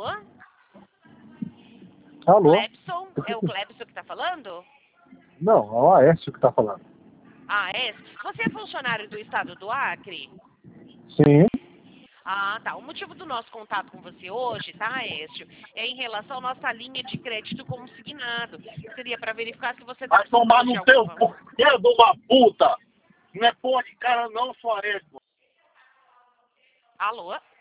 Alô? Alô? Clebson? É o Clebson que tá falando? Não, é o Aécio que tá falando. Ah, é? Você é funcionário do estado do Acre? Sim. Ah, tá. O motivo do nosso contato com você hoje, tá, Aécio, é em relação à nossa linha de crédito consignado. Seria para verificar se você está Vai tomar precisando de no teu alguma... porquê de uma puta. Não é porra de cara não, Soares. Alô?